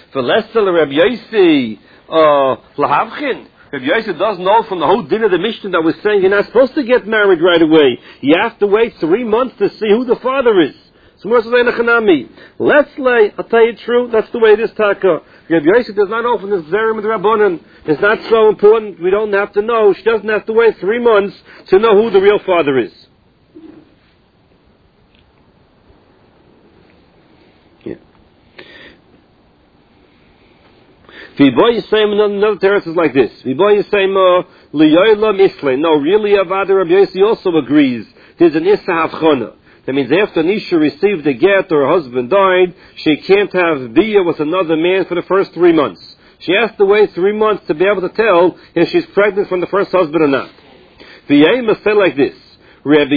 V'lesel Rabbi Yossi lahavchin. Rabbi Yossi doesn't know from the whole din of the Mishnah that was saying you're not supposed to get married right away. You have to wait 3 months to see who the father is. So let's lay, I'll tell you the truth, that's the way it is, Taka. Rabbi Yossi does not open this Zerim with Rabbanan. It's not so important, we don't have to know. She doesn't have to wait 3 months to know who the real father is. V'boy Yisayim, another teretz is like this. V'boy Yisayim, liyoyla misle. No, really, Avad Rabbi Yossi also agrees. There's an Issa Havchona. That means after Nisha received a get or her husband died, she can't have biyah with another man for the first 3 months. She has to wait 3 months to be able to tell if she's pregnant from the first husband or not. V'yayim must say like this. Rabbi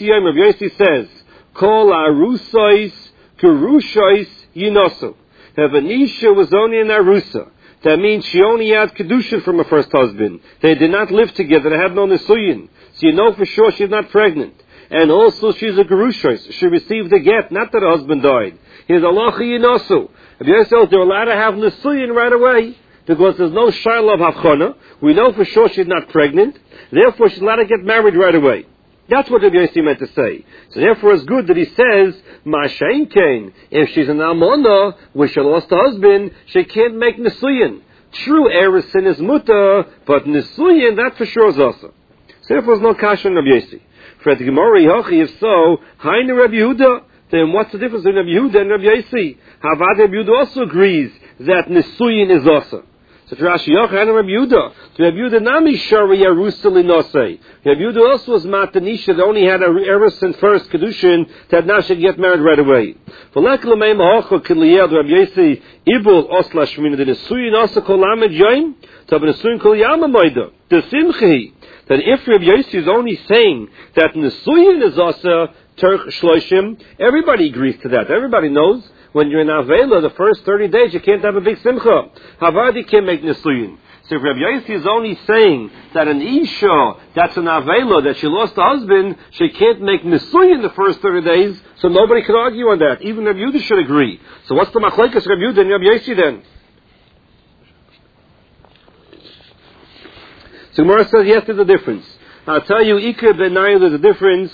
Yossi says, Kol arusais kerushais yinosu. If a Nisha was only an arusa, that means she only had kedushin from her first husband. They did not live together. They had no nisuyin. So you know for sure she's not pregnant. And also she's a gerushos. She received a get, not that her husband died. Here's halacha yinosu. If you're saying they're allowed to have nisuyin right away, because there's no shayla of havchana, we know for sure she's not pregnant. Therefore she's allowed to get married right away. That's what Rabbi Yossi meant to say. So therefore it's good that he says, Ma'ashain Kain, if she's an almona, which she lost her husband, she can't make nisuyin. True, erisin is muta, but nisuyin, that for sure is also. So therefore there's no kasha in Rabbi Yossi. For the Gemara, if so, Hainu Rabbi Yehuda, then what's the difference between Rabbi Yehuda and Rabbi Yossi? Havad Rabbi Yehuda also agrees that nisuyin is also. So Rashi Yochanan Rabbi Yehuda, Rabbi Yehuda nami shari yarusa linosei. Rabbi Yehuda also was matanisha that only had a erison first kedushin that now should get married right away. V'lek l'mei mahocha kiliyad Rabbi Yossi ibul osla shmina the nesuyin also kol lamed yoim to be nesuyin kol yama moida the simchi that if Rabbi Yossi is only saying that nesuyin is also Turk shloshim, everybody agrees to that. Everybody knows. When you're in Avela, the first 30 days, you can't have a big simcha. Havadi can't make nisuyin. So if Rabbi Yossi is only saying that an Isha, that's an Avela, that she lost a husband, she can't make nisuyin the first 30 days, so nobody can argue on that. Even Rabbi Yehuda should agree. So what's the machlekes Rabbi Yehuda and Rabbi Yossi then? So Gemara says, yes, there's a difference. I'll tell you, Ikar Benayah, there's a difference,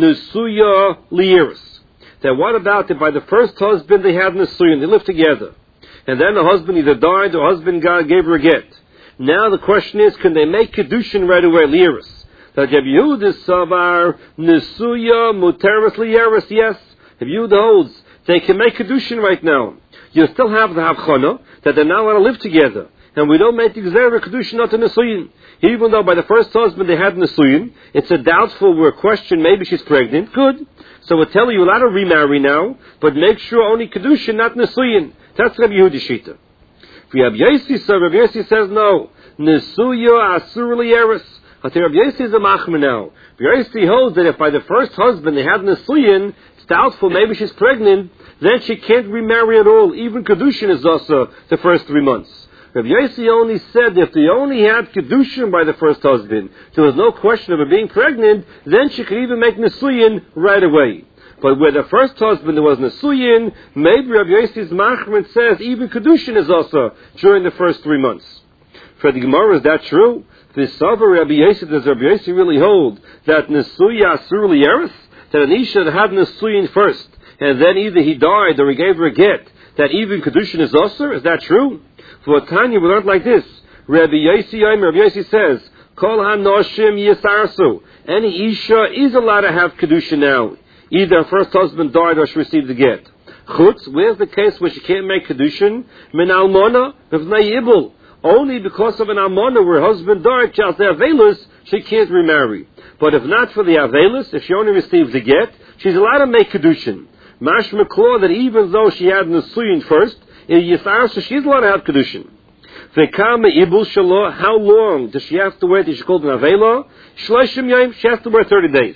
Nisuya Liyeris. That what about if by the first husband they had nisuyin, they lived together, and then the husband either died or husband gave her a get. Now the question is, can they make kedushin right away, liyeris? That Rabbi Yehuda savar nisuya muteris liyeris, yes. Rabbi Yehuda holds they can make kedushin right now. You still have the havchana that they're not allowed to live together, and we don't make the gzera kedushin not to nisuyin. Even though by the first husband they had nisuyin, it's a doubtful question. Maybe she's pregnant. Good. So we'll tell you, you're allowed to remarry now, but make sure only kedushin, not nisuyin. That's Rabbi Yehuda shita. If Rabbi Yossi, so Rabbi Yossi says no. Nisuya asur liyeris. I think Rabbi Yossi is a machmer now. Rabbi Yossi holds that if by the first husband they had nisuyin, it's doubtful, maybe she's pregnant, then she can't remarry at all. Even kedushin is also the first 3 months. Rabbi Yossi only said if they only had kedushin by the first husband, there was no question of her being pregnant, then she could even make nisuyin right away. But where the first husband there was nisuyin, maybe Rabbi Yossi's machman says even kedushin is also during the first 3 months. For the Gemara, is that true? This Sava Rabbi Yossi, does Rabbi Yossi really hold that nisuya asur liyeris? That an isha had nisuyin first, and then either he died or he gave her a get, that even kedushin is also? Is that true? For Tanya, we learned like this. Rabbi Yossi says, Kol hanoshim yisarsu. Any isha is allowed to have kedusha now. Either her first husband died or she received the get. Chutz, where's the case where she can't make kedushin? Min almona, v'vnei yibul. Only because of an almona where her husband died, just the avelus, she can't remarry. But if not for the avelus, if she only receives the get, she's allowed to make kedushin. Mashma Klor, that even though she had nisuyin first, in Yisarsa, she's allowed to have kedushin. V'kama ibul shalo, how long does she have to wait? Is she called an avela? Shloshim yom, she has to wait 30 days.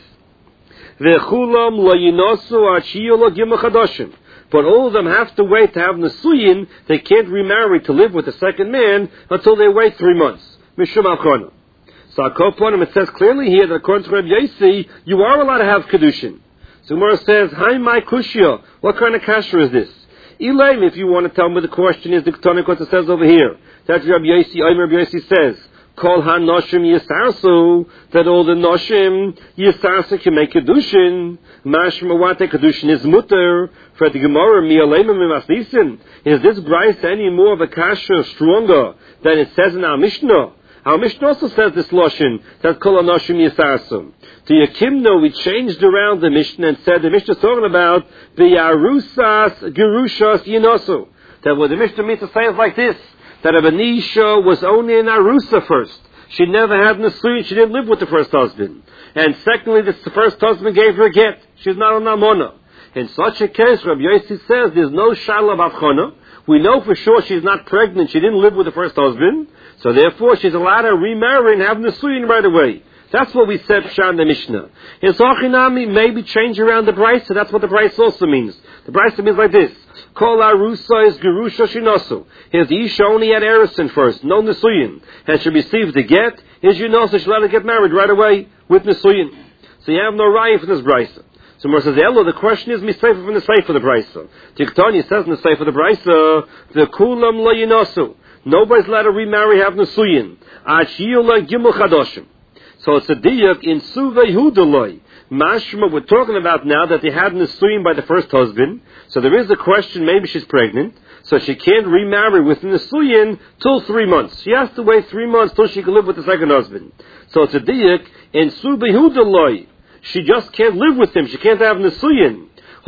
V'chulam lo yinosu achiyu lo gimel chadashim. But all of them have to wait to have nisuyin. They can't remarry to live with the second man until they wait 3 months. Mishum avchona. So it says clearly here that according to Rabbi Yossi, you are allowed to have kedushin. So Gemara says, "Hi, my kushya. What kind of kasher is this? Elaim, if you want to tell me the question is the Ketonic what it says over here. That Rabbi Yossi says, Kol ha-noshim yisarsu, that all the noshim yisarsu can make kedushin. Mashma what the kedushin is mutter. For the Gemara, mi'aleim mi'masnisin. Is this brayse any more of a kasha stronger than it says in our Mishnah? Our Mishnah also says this loshin, that kol ha-noshim yisarsu. To Yakimno, we changed around the Mishnah and said the Mishnah is talking about the Yarusas Gerushas Yinosu. That what the Mishnah means to say is like this, that a Benisha was only in Arusa first. She never had Nisuyin, she didn't live with the first husband. And secondly, the first husband gave her a get. She's not an Amona. In such a case, Rabbi Yossi says there's no Shala Bavchona. We know for sure she's not pregnant, she didn't live with the first husband. So therefore, she's allowed to remarry and have Nisuyin right away. That's what we said in the Mishnah. In Sochinami, maybe change around the Brisa. So that's what the Brisa also means. The Brisa means like this. Kol Arusa is Gerusha Shinosu. Here's the Isha only had Erison first, no Nisuyin. And she received the get, is Shinosu, she'll let her get married right away with Nisuyin. So you have no raya for this Brisa. So Mor says, Elo, the question is Misayfa from the Seif of the Brisa. Tiktani says in the Seif of the Brisa, the Kulam Lo Yinosu. Nobody's allowed to remarry, have Nisuyin. Achiyula Gimel Chadoshim. So it's a diyuk in Suvei Hudaloi. Mashma, we're talking about now that they had Nisuyin by the first husband. So there is a question, maybe she's pregnant. So she can't remarry with Nisuyin till 3 months. She has to wait 3 months till she can live with the second husband. So it's a diyuk in Suvei Hudaloi. She just can't live with him. She can't have Nisuyin.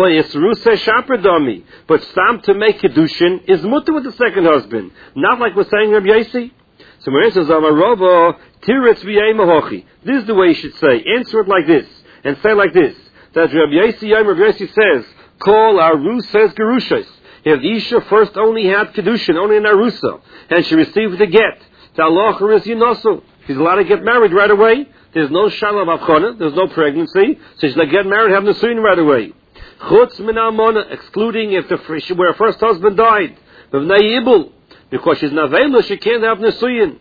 But Stam to make Kedushin is mutter with the second husband. Not like we're saying Rabbi Yossi. So Maria says, Amarova, Tiritz v'yei this is the way you should say. Answer it like this. And say like this. That Rabbi Yossi says, Kol Arus says Gerushas. If the Isha first only had Kedushin, only in Arusa, and she received the get, the halacha is Yinosu. She's allowed to get married right away. There's no Shalom Avchona, there's no pregnancy, so she's allowed to get married, have Nisuyin right away. Chutz min Amona, excluding if where her first husband died. V'vnei Ibul. Because she's Navela, she can't have Nisuyin.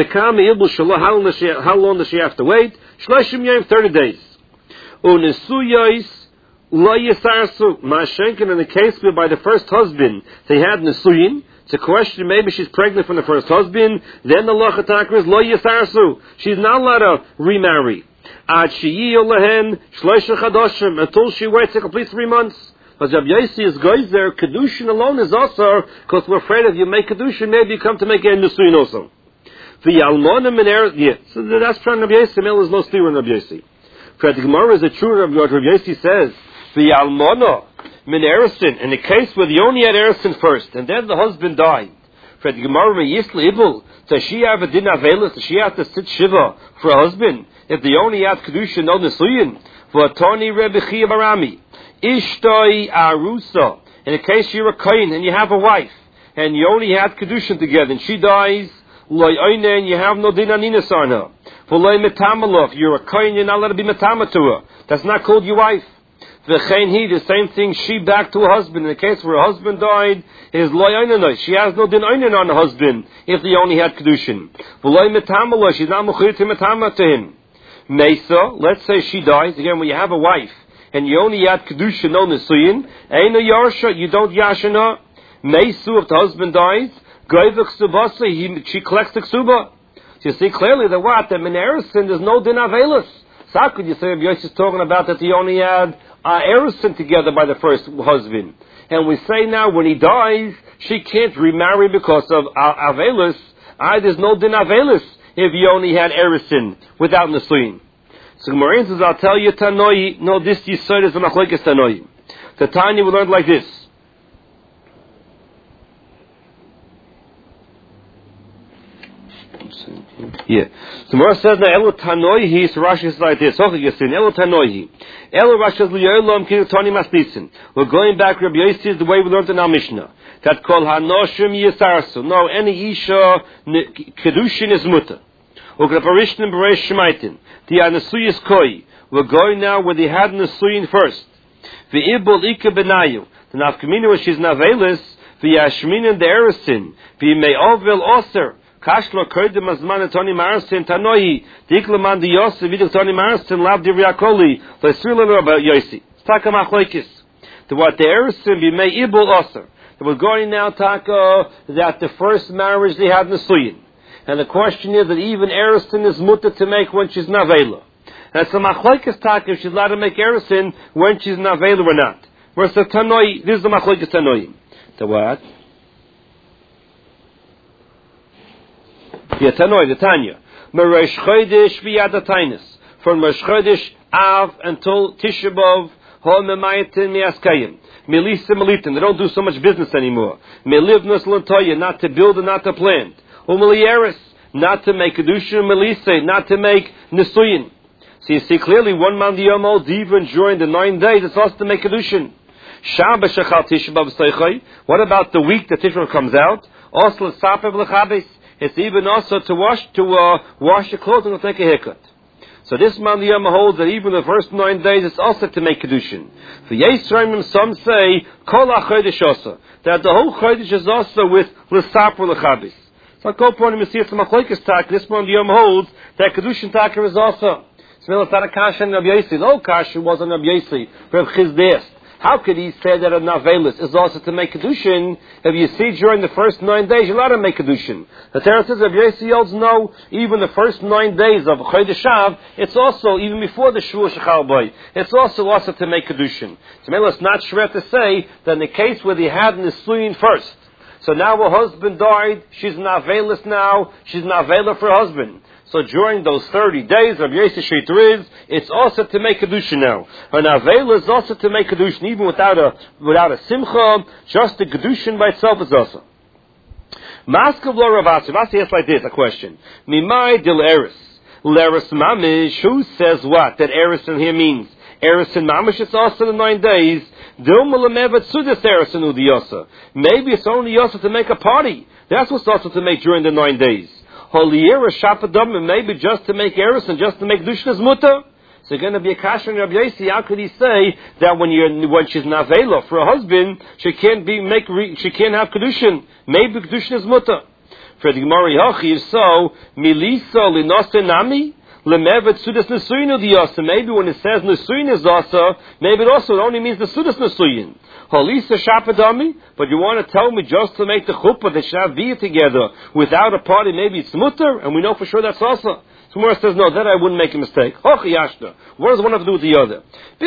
How long does she have to wait? 30 days. Unisuyos lo yisarsu. Mashenkin, in the case where by the first husband they had Nisuyin, it's a question, maybe she's pregnant from the first husband, then the lachatak is lo yisarsu. She's not allowed to remarry. Until she waits a complete 3 months. Because Rabbi Yossi is geyser, Kedushin alone is also, because we're afraid if you make Kedushin, maybe you come to make a Nisuyin also. The Almona Minera, so that's from Rabbi Yossi, Mel is no steer in Rabbi Yossi. For the Gemara is a true of what Rabbi Yossi says. The Almona Minerasin, in the case where they only had Erison first, and then the husband died. For the Gemara, Yisli Ibul, does she have a din avelis? Does she have to sit Shiva for a husband? If they only had Kedushin, no Nisuyin. For Tony Rebbe Chia Barami. Ishtoi Arusa. In the case you're a kohen and you have a wife, and you only had Kedushin together, and she dies, Loi Oine, and you have no din aninas on her. For Loi Metamalov, you're a kohen, you're not allowed to be metama to her. That's not called your wife. V'chein he, the same thing, she back to her husband. In the case where her husband died, is Loi Oine, she has no din oinen on the husband, if they only had Kedushin. For Loi Metamalov, she's not mechir to metama to him. Mesa, let's say she dies, again, when you have a wife, and you only had Kedusha, no Nisuyin, Eino Yarsha, you don't Yashana. Mesu, if the husband dies, Goivik Subasa, she collects the Ksuba. So you see clearly that what? That Minerison, there's no Din Avelis. So how could you say Rabbi Yossi is talking about that he only had Erison together by the first husband? And we say now, when he dies, she can't remarry because of Avelis. There's no Din Avelis if you only had Erison without Nisuyin. So Gemara says, I'll tell you Tanoi, no, this Yisod is a machlokes Tanoi. The Tanya we learned like this. Yeah. So Gemara says, now, Elo Tanoi, so Rashi says like this, Elo Tanoi, Elo Rashi says, L'yoylam ki Tani Masnisin. We're going back, Rabbi Yossi is the way we learned in our Mishnah. That called Hanoshim Yisarsu. No, any Isha, Kedushin is mutter. We're going now where they had Nisuyin first. The Ibul Ika Benayu. The Nafkamina where she's Navelis. The Yashmin and the Erison. The Me'ovil Oser. Kashlo Kurdim Azman Tony Marastin Tanoi. The Iklaman the Yosef. Vidik Tony Marastin. Lab Divriakoli. The Srila about Yossi. Takamachloikis. The what the Erison be Me'ibul Oser. We're going now, Taka, that the first marriage they had Nesuyin. And the question is that even Eriston is mutter to make when she's Navela. That's a machlokes, Taka, if she's allowed to make Eriston when she's Navela or not. Whereas the Tanoi, this is the machlokes Tanoim. The what? Yeah, Tanoi, the Tanya. Meresh Chodesh v'yadatainis. From Rosh Chodesh Av until Tisha B'Av, Ho memayatin miaskayim. Melisa melitin. They don't do so much business anymore. Melivnas lantoya, not to build and not to plant. Umelieris, not to make kedushin. Melisa, not to make nesuyin. So you see clearly, one man the Yom Old, even during the 9 days, it's also to make kedushin. Shabbos shechal Tisha B'Av seichai. What about the week that Tisha B'Av comes out? Also l'sapev l'chabes. It's even also to wash your clothes and to take a haircut. So this man the Yama holds that even the first 9 days it's also to make kedushin. For Yisraelim, some say kol hachodesh also, that the whole chodesh is also with l'saper l'chabis. So I go upon him and see it's a machlokes tak. This man the Yama holds that kedushin taker is also. So it's not a kasha and Rabbi Yossi. No kasha wasn't Rabbi Yossi. Rabbi Chizdes. How could he say that a navelis is also to make kedushin? If you see during the first 9 days, you're allowed to make kedushin. The Torah says, if Yossi holds no, even the first 9 days of Chodesh Av, it's also, even before the Shua Shechal Boy, it's also to make kedushin. So maybe it's not shred to say that in the case where they had Nisuyin first, so now her husband died, she's navelis now, she's navela for her husband. So during those 30 days of Yossi Sheitriz, it's also to make kedushin now. An avela is also to make kedushin, even without a simcha. Just the kedushin by itself is also. Maskav lo Ravasi. Ravasi asks like this, a question. Mimai dil eris. L'eris mamish, who says what? That eris in here means. Eris in mamish, it's also the 9 days. Dil malamevet sudas eris in udiyasa. Maybe it's only yasa to make a party. That's what's also to make during the 9 days. Holiyera shapadam, maybe just to make eris and just to make dushnas mutter. So it's going to be a kasha in Rabbi Yossi. How could he say that when she's navela for a husband, she can't have kedushin? Maybe kedushin is mutter. For the Gemara Yachi, so milisa linose nami lemevet sudas nesuyin udiyasa. Maybe when it says nesuyin is also, maybe it also only means the sudas nesuyin. Holisa shapadami, but you want to tell me just to make the chuppah, they should have via together without a party, maybe it's mutter, and we know for sure that's also. So Gemara says, no, then I wouldn't make a mistake. What does one have to do with the other?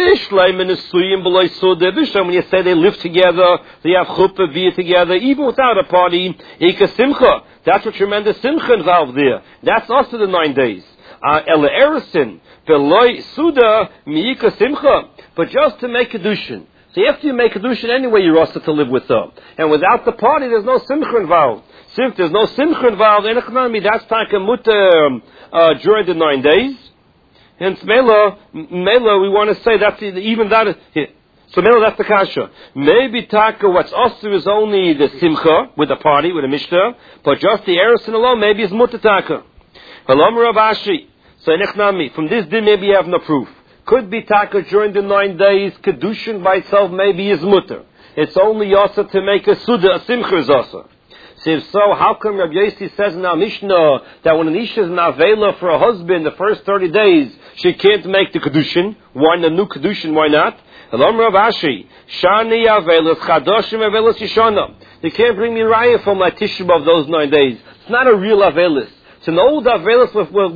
When you say they live together, they have chuppah via together, even without a party, ika simcha. That's what tremendous simcha involved there. That's also the 9 days. Ela erisin, veloy suda miika simcha, but just to make kedushin. So after you make kedushin anyway, you're also to live with her. And without the party, there's no simcha involved. Since there's no simcha involved, that's taka mutter during the 9 days. Hence, Mela, we want to say that's even that. So Mela, that's the kasha. Maybe taka what's also is only the simcha with the party with the mishnah, but just the erison alone maybe is mutter taka. Halam Rav Ashi. So from this din maybe you have no proof. Could be taka during the 9 days. Kedushin by itself maybe is mutter. It's only yasa to make a suda, a simcha is also. So if so, how come Rabbi Yossi says in our Mishnah that when an isha is navela for a husband the first 30 days, she can't make the kedushin? Why the new kedushin? Why not? Elam Rav Ashi, Shani avelas chadoshim avelas yishana. They can't bring me raya from my Tisha B'Av of those 9 days. It's not a real avelas. It's an old avelis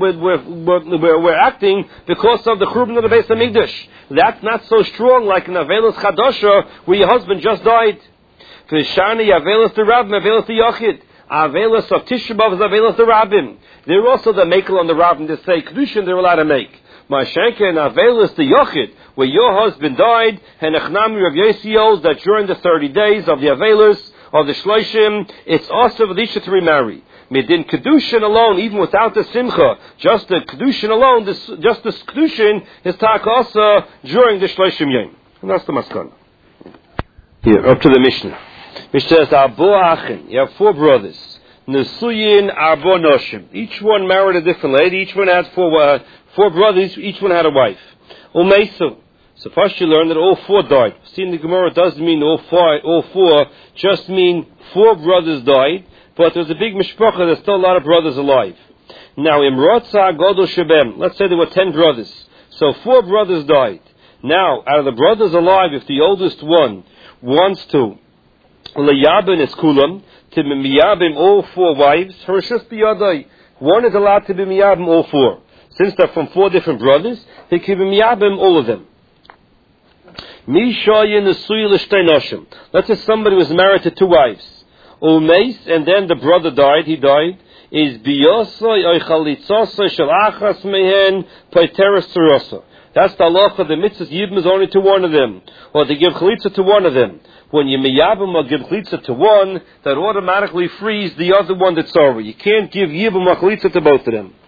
we're acting because of the churban of the Beis Hamikdash. That's not so strong like an avelis chadasha where your husband just died. For Shani avelis the rabbim, avelis the yachid. Avelis of Tisha B'Av is avelis the rabbim. They're also the makel on the rabbim to say kedushin they're allowed to make. Mashenka and avelis the yachid where your husband died, and Echnami Rav Yossi holds that during the 30 days of the avelis of the shloshim, it's also for the isha to remarry. Midin kedushin alone, even without the simcha, just the kedushin alone, just the kedushin is takasa during the shloshim yom. And that's the maskana. Here, up to the Mishnah. Mishnah says, Arbo achin. You have 4 brothers. Nesuyin arbo noshim. Each one married a different lady. Each one had 4 brothers. Each one had a wife. Umeisu. So first you learn that all 4 died. See, in the Gemara it doesn't mean all four, just mean 4 brothers died. But there's a big mishpacha, there's still a lot of brothers alive. Now, Imrotza Godol Shebem, let's say there were 10 brothers. So 4 brothers died. Now, out of the brothers alive, if the oldest one wants to Leyabin is kulam, to be miyabim all 4 wives, Harishus biyadai. One is allowed to be miyabim all 4. Since they're from 4 different brothers, he can be miyabim all of them. Let's say somebody was married to 2 wives. Ulmeis, and then the brother died, he died. Is biyosoi oy chalitzosoi shel achas mehen paiteres terosa. That's the halacha. The mitzvah's yibum is only to one of them, or to give chalitza to one of them. When you miyabim or give chalitza to one, that automatically frees the other one that's over. You can't give yibum or chalitza to both of them.